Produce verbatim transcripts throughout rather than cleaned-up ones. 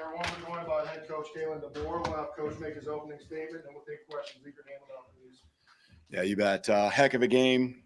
everyone. We're joined by head coach Kalen DeBoer. We'll have coach make his opening statement, and we'll take questions. Leave your name out, please. Yeah, you bet. Uh, heck of a game.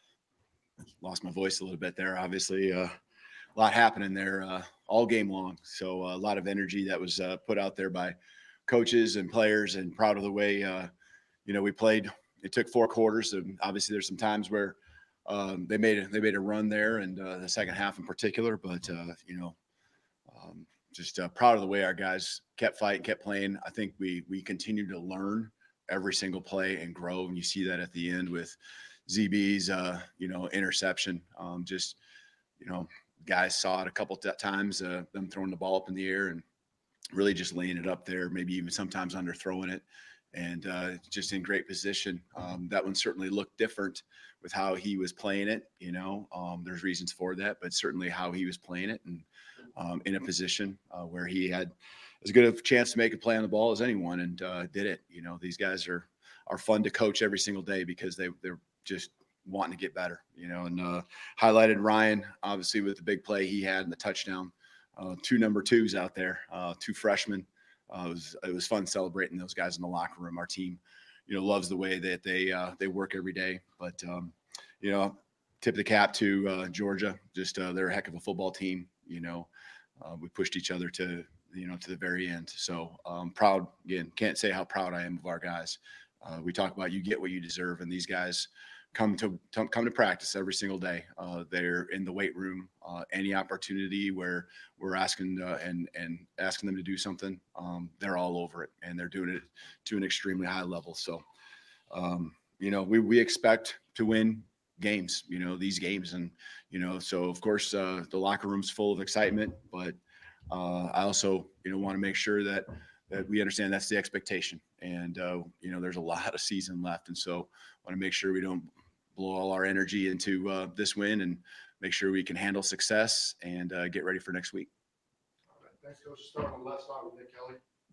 Lost my voice a little bit there. Obviously, uh, a lot happening there uh, all game long. So uh, a lot of energy that was uh, put out there by coaches and players, and proud of the way uh, you know we played. It took four quarters, and obviously there's some times where um, they made a, they made a run there, and uh, the second half in particular. But uh, you know. Um, Just uh, proud of the way our guys kept fighting, kept playing. I think we we continue to learn every single play and grow, and you see that at the end with Z B's uh, you know interception. Um, just you know, guys saw it a couple t- times, uh, them throwing the ball up in the air and really just laying it up there, maybe even sometimes underthrowing it, and uh, just in great position. Um, that one certainly looked different with how he was playing it. You know, um, there's reasons for that, but certainly how he was playing it, and um, in a position uh, where he had as good a chance to make a play on the ball as anyone, and uh, did it. You know, these guys are are fun to coach every single day because they they're just wanting to get better. You know, and uh, highlighted Ryan obviously with the big play he had and the touchdown. Uh, two number twos out there, uh, two freshmen. Uh, it was it was fun celebrating those guys in the locker room. Our team, you know, loves the way that they uh, they work every day. But um, you know, tip of the cap to uh, Georgia. Just uh, they're a heck of a football team. You know, uh, we pushed each other to you know to the very end. So um, proud again. Can't say how proud I am of our guys. Uh, we talk about you get what you deserve, and these guys come to, to come to practice every single day. Uh, they're in the weight room. Uh, any opportunity where we're asking uh, and and asking them to do something, um, they're all over it, and they're doing it to an extremely high level. So, um, you know, we we expect to win games. You know, these games, and you know, so of course uh, the locker room's full of excitement, but uh, I also you know want to make sure that that we understand that's the expectation, and uh, you know, there's a lot of season left, and so want to make sure we don't blow all our energy into uh, this win, and make sure we can handle success and uh, get ready for next week. All right, thanks, Coach. Start on the left side with Nick Kelly.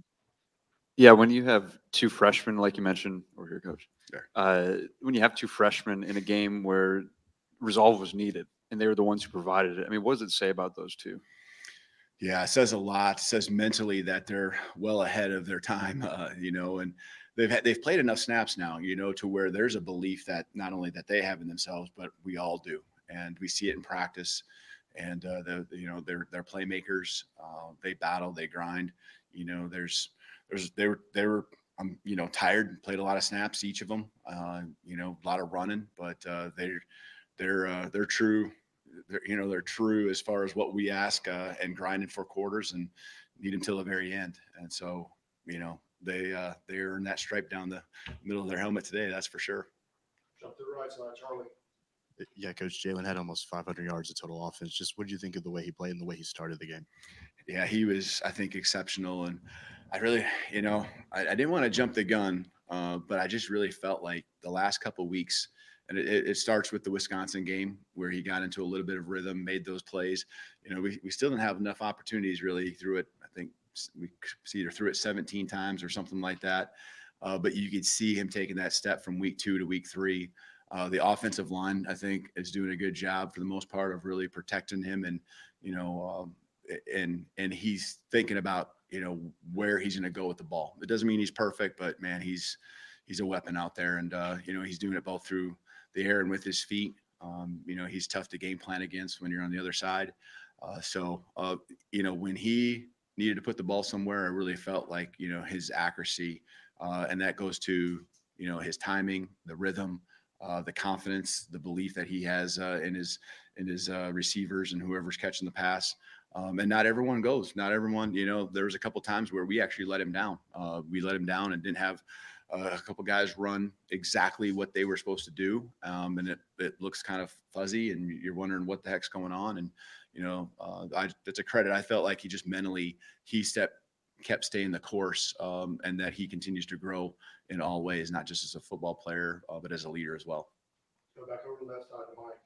Yeah, when you have two freshmen, like you mentioned, over here, Coach, Sure. uh, when you have two freshmen in a game where resolve was needed and they were the ones who provided it, I mean, what does it say about those two? Yeah, it says a lot. It says mentally that they're well ahead of their time, uh, you know, and they've had, they've played enough snaps now, you know, to where there's a belief that not only that they have in themselves, but we all do, and we see it in practice. And uh, the you know they're they're playmakers. Uh, they battle, they grind. You know, there's there's they were they were um, you know tired, played a lot of snaps, each of them. Uh, you know, a lot of running, but uh, they're they're uh, they're true. They're, you know, they're true as far as what we ask, uh, and grinding for quarters and need until the very end. And so, you know, they uh, they earned that stripe down the middle of their helmet today. That's for sure. Jump to the right side, Charlie. Yeah, Coach Jalen had almost five hundred yards of total offense. Just what do you think of the way he played and the way he started the game? Yeah, he was, I think, exceptional. And I really, you know, I, I didn't want to jump the gun, uh, but I just really felt like the last couple of weeks, and it, it starts with the Wisconsin game where he got into a little bit of rhythm, made those plays. You know, we, we still didn't have enough opportunities really. He threw it, I think we either threw it seventeen times or something like that. Uh, but you could see him taking that step from week two to week three. Uh, the offensive line, I think, is doing a good job for the most part of really protecting him, and you know, um, and and he's thinking about you know where he's going to go with the ball. It doesn't mean he's perfect, but man, he's he's a weapon out there, and uh, you know, he's doing it both through the air and with his feet. Um, you know, he's tough to game plan against when you're on the other side. Uh, so, uh, you know, when he needed to put the ball somewhere, I really felt like you know his accuracy, uh, and that goes to you know his timing, the rhythm. Uh, the confidence, the belief that he has uh, in his in his uh, receivers and whoever's catching the pass. Um, and not everyone goes. Not everyone, you know, there was a couple times where we actually let him down. Uh, we let him down and didn't have uh, a couple guys run exactly what they were supposed to do. Um, and it, it looks kind of fuzzy and you're wondering what the heck's going on. And, you know, uh, I, that's a credit. I felt like he just mentally, he stepped, kept staying the course, um, and that he continues to grow in all ways, not just as a football player, uh, but as a leader as well. Go back over to the left side to Mike.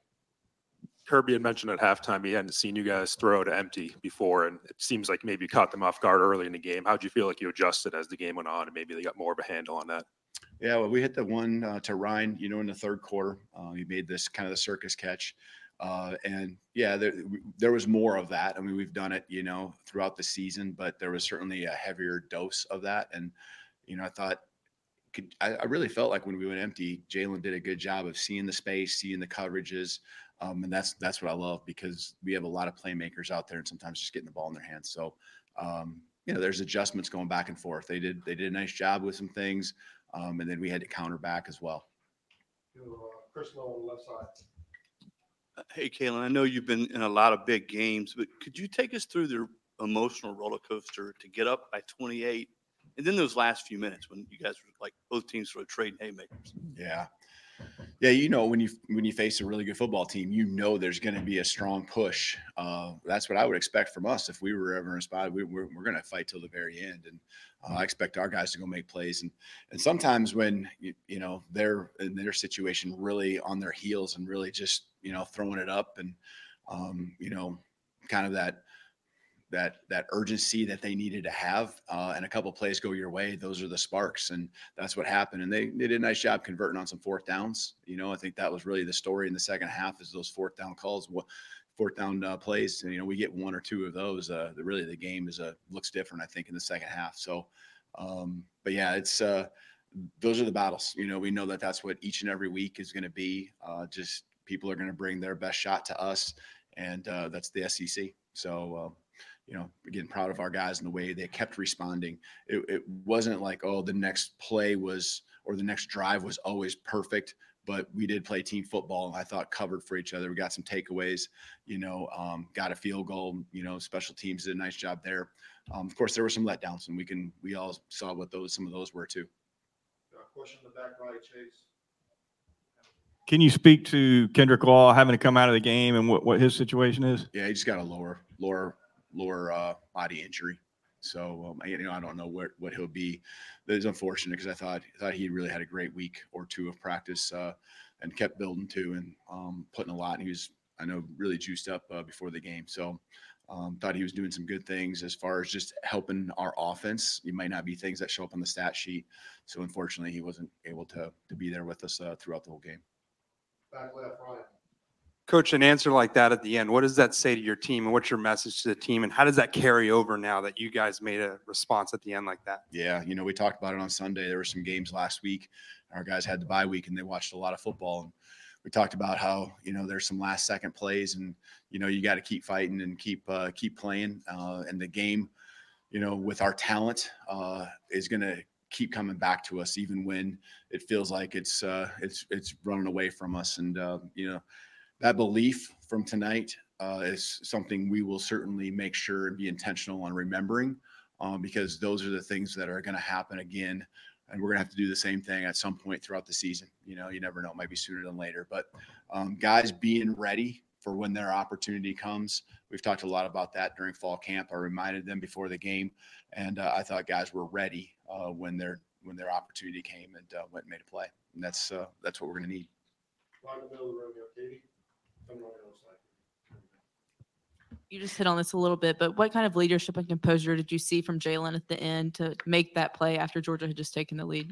Kirby had mentioned at halftime he hadn't seen you guys throw to empty before, and it seems like maybe you caught them off guard early in the game. How did you feel like you adjusted as the game went on, and maybe they got more of a handle on that? Yeah, well, we hit the one uh, to Ryan, you know, in the third quarter. Uh, he made this kind of the circus catch. Uh, and yeah, there, there was more of that. I mean, we've done it, you know, throughout the season, but there was certainly a heavier dose of that. And, you know, I thought, could, I, I really felt like when we went empty, Jalen did a good job of seeing the space, seeing the coverages. Um, and that's, that's what I love, because we have a lot of playmakers out there and sometimes just getting the ball in their hands. So, um, you know, there's adjustments going back and forth. They did, they did a nice job with some things. Um, and then we had to counter back as well. To, uh, Chris Lowe on the left side. Hey, Kalen, I know you've been in a lot of big games, but could you take us through the emotional roller coaster to get up by twenty-eight? And then those last few minutes when you guys were like both teams were trading haymakers. Yeah. Yeah. You know, when you, when you face a really good football team, you know, there's going to be a strong push. Uh, that's what I would expect from us. If we were ever in a spot, we, we're, we're going to fight till the very end. And uh, I expect our guys to go make plays. And, and sometimes when, you, you know, they're in their situation really on their heels and really just, you know, throwing it up and, um, you know, kind of that, that, that urgency that they needed to have, uh, and a couple of plays go your way. Those are the sparks. And that's what happened. And they, they did a nice job converting on some fourth downs. You know, I think that was really the story in the second half, is those fourth down calls, fourth down uh, plays. And, you know, we get one or two of those. Uh, the, really the game is a, looks different, I think, in the second half. So, um, but yeah, it's, uh, those are the battles. You know, we know that that's what each and every week is going to be. Uh, just people are going to bring their best shot to us. And uh, that's the S E C. So, uh, you know, again, proud of our guys in the way they kept responding. It, it wasn't like, oh, the next play was, or the next drive was always perfect, but we did play team football. I thought covered for each other. We got some takeaways, you know, um, got a field goal, you know, special teams did a nice job there. Um, of course, there were some letdowns, and we can, we all saw what those, some of those were too. Uh, question in the back right, Chase. Can you speak to Kendrick Law having to come out of the game and what, what his situation is? Yeah, he just got a lower, lower, lower uh, body injury. So, um, I, you know, I don't know what, what he'll be. It's unfortunate, because I thought, I thought he really had a great week or two of practice, uh, and kept building too, and um, putting a lot. And he was, I know, really juiced up uh, before the game. So um, thought he was doing some good things as far as just helping our offense. You might not be things that show up on the stat sheet. So unfortunately, he wasn't able to, to be there with us uh, throughout the whole game. Back left, Ryan. Coach, an answer like that at the end, what does that say to your team, and what's your message to the team, and how does that carry over now that you guys made a response at the end like that? Yeah, you know, we talked about it on Sunday. There were some games last week. Our guys had the bye week, and they watched a lot of football. And we talked about how, you know, there's some last second plays, and, you know, you got to keep fighting and keep uh, keep playing. Uh, and the game, you know, with our talent uh, is going to keep coming back to us, even when it feels like it's uh, it's it's running away from us. And uh, you know, that belief from tonight uh, is something we will certainly make sure and be intentional on remembering, um, because those are the things that are going to happen again. And we're going to have to do the same thing at some point throughout the season. You know, you never know, it might be sooner than later. But um, guys being ready for when their opportunity comes. We've talked a lot about that during fall camp. I reminded them before the game, and uh, I thought guys were ready uh, when their when their opportunity came and uh, went and made a play. And that's uh, that's what we're going to need. Right in the middle of the room, you have Katie. Coming on the other side. You just hit on this a little bit, but what kind of leadership and composure did you see from Jalen at the end to make that play after Georgia had just taken the lead?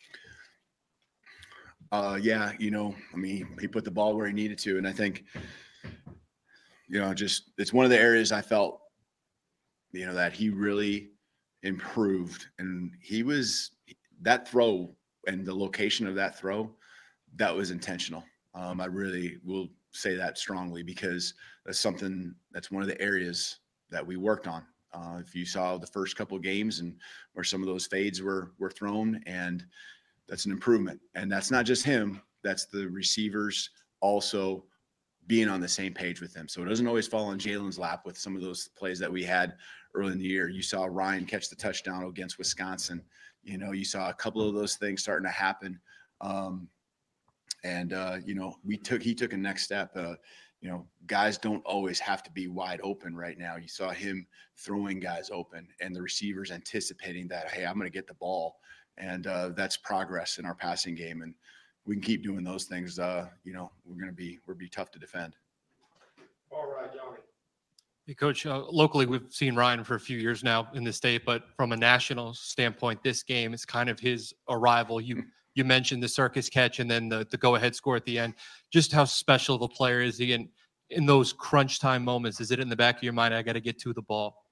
Uh, yeah, you know, I mean, he put the ball where he needed to, and I think, you know, just it's one of the areas I felt, you know, that he really improved, and he was that throw and the location of that throw, that was intentional. Um, I really will say that strongly, because that's something that's one of the areas that we worked on. Uh, if you saw the first couple of games and where some of those fades were were thrown, and that's an improvement. And that's not just him, that's the receivers also being on the same page with him. So it doesn't always fall on Jalen's lap with some of those plays that we had early in the year. You saw Ryan catch the touchdown against Wisconsin. You know, you saw a couple of those things starting to happen. Um, and, uh, you know, we took, he took a next step. Uh, you know, guys don't always have to be wide open right now. You saw him throwing guys open and the receivers anticipating that, hey, I'm going to get the ball. And uh, that's progress in our passing game. And we can keep doing those things. Uh, you know, we're going to be, we're be tough to defend. All right, Yanni. Hey, Coach, uh, locally, we've seen Ryan for a few years now in the state, but from a national standpoint, this game is kind of his arrival. You you mentioned the circus catch and then the, the go-ahead score at the end. Just how special of a player is he? And in those crunch time moments? Is it in the back of your mind, I got to get to the ball?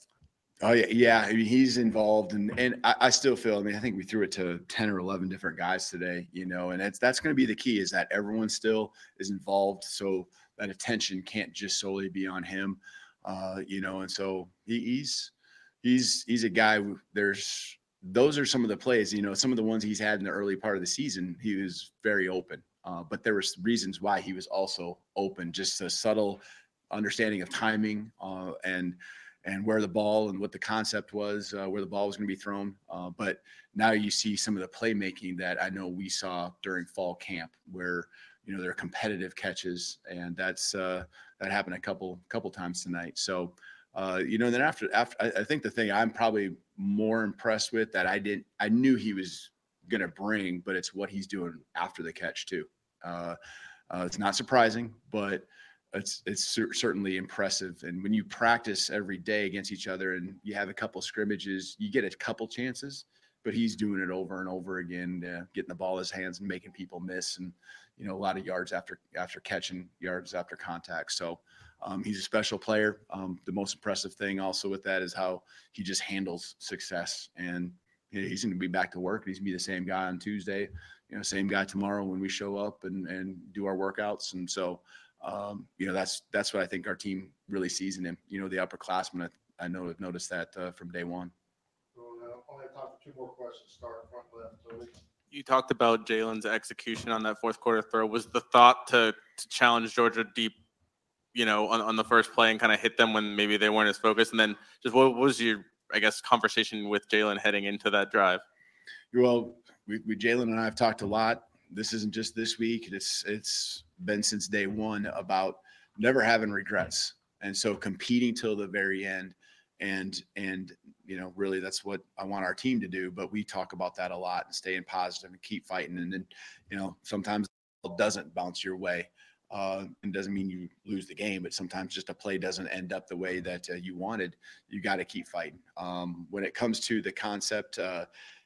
Oh yeah, yeah. I mean, he's involved, and and I, I still feel. I mean, I think we threw it to ten or eleven different guys today, you know, and that's that's going to be the key, is that everyone still is involved, so that attention can't just solely be on him, uh, you know. And so he, he's he's he's a guy. Who, there's those are some of the plays, you know, some of the ones he's had in the early part of the season. He was very open, uh, but there was reasons why he was also open. Just a subtle understanding of timing, uh, and. and where the ball and what the concept was, uh, where the ball was going to be thrown. Uh, but now you see some of the playmaking that I know we saw during fall camp, where, you know, there are competitive catches, and that's, uh, that happened a couple, couple times tonight. So, uh, you know, and then after, after, I, I think the thing I'm probably more impressed with that I didn't, I knew he was going to bring, but it's what he's doing after the catch too. Uh, uh, it's not surprising, but it's it's cer- certainly impressive. And when you practice every day against each other and you have a couple scrimmages, you get a couple chances, but he's doing it over and over again, uh, getting the ball in his hands and making people miss, and, you know, a lot of yards after after catching, yards after contact. So um, he's a special player. Um, the most impressive thing also with that is how he just handles success, and you know, he's going to be back to work. He's going to be the same guy on Tuesday, you know, same guy tomorrow when we show up and and do our workouts. And so Um, you know, that's that's what I think our team really sees in him. You know, the upperclassmen, I, I know have noticed that uh, from day one. So, uh, only have time for two more questions. Start front left. So You talked about Jalen's execution on that fourth quarter throw. Was the thought to to challenge Georgia deep, you know, on, on the first play and kind of hit them when maybe they weren't as focused? And then just what was your, I guess, conversation with Jalen heading into that drive? Well, we, we Jalen and I have talked a lot. This isn't just this week. It's it's been since day one about never having regrets, and so competing till the very end. And and you know, really, that's what I want our team to do. But we talk about that a lot, and staying positive and keep fighting. And then, you know, sometimes it doesn't bounce your way. Uh, and doesn't mean you lose the game, but sometimes just a play doesn't end up the way that uh, you wanted. You got to keep fighting. Um, when it comes to the concept, uh,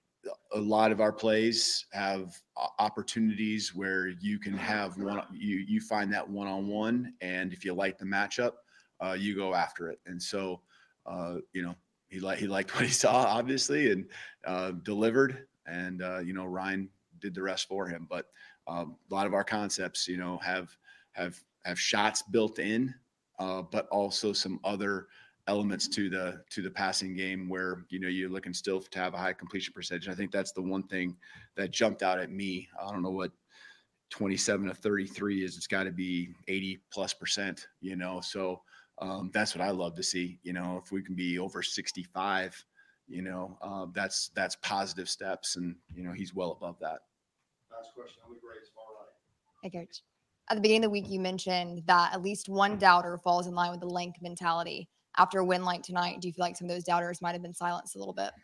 a lot of our plays have opportunities where you can have one, you, you find that one-on-one. And if you like the matchup, uh, you go after it. And so, uh, you know, he liked, he liked what he saw, obviously, and uh, delivered. And, uh, you know, Ryan did the rest for him. But um, a lot of our concepts, you know, have, have, have shots built in, uh, but also some other elements to the to the passing game where, you know, you're looking still to have a high completion percentage. I think that's the one thing that jumped out at me. I don't know what twenty-seven to thirty-three is. It's got to be eighty plus percent, you know. So um, that's what I love to see. You know, if we can be over sixty-five, you know, uh, that's that's positive steps, and you know, he's well above that. last question. How many grades? All right. Hey, Coach. At the beginning of the week, you mentioned that at least one doubter falls in line with the Lank mentality. After a win like tonight, do you feel like some of those doubters might have been silenced a little bit?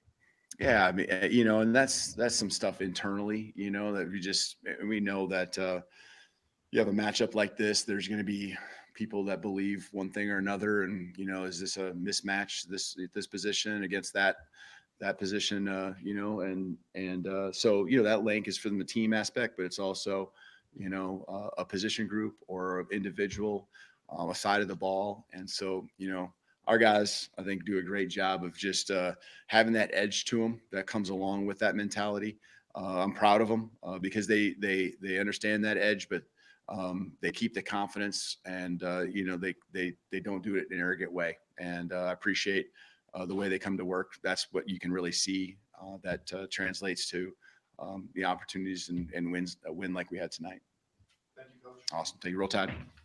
Yeah, I mean, uh, you know, and that's that's some stuff internally, you know, that we just we know that uh, you have a matchup like this. There's going to be people that believe one thing or another, and you know, is this a mismatch this this position against that that position, uh, you know, and and uh, so you know that link is from the team aspect, but it's also, you know, uh, a position group or an individual, uh, a side of the ball, and so you know. Our guys, I think, do a great job of just uh, having that edge to them that comes along with that mentality. Uh, I'm proud of them uh, because they they they understand that edge, but um, they keep the confidence, and uh, you know they they they don't do it in an arrogant way. And uh, I appreciate uh, the way they come to work. That's what you can really see uh, that uh, translates to um, the opportunities and, and wins a win like we had tonight. Thank you, Coach. Awesome. Thank you. Roll Tide.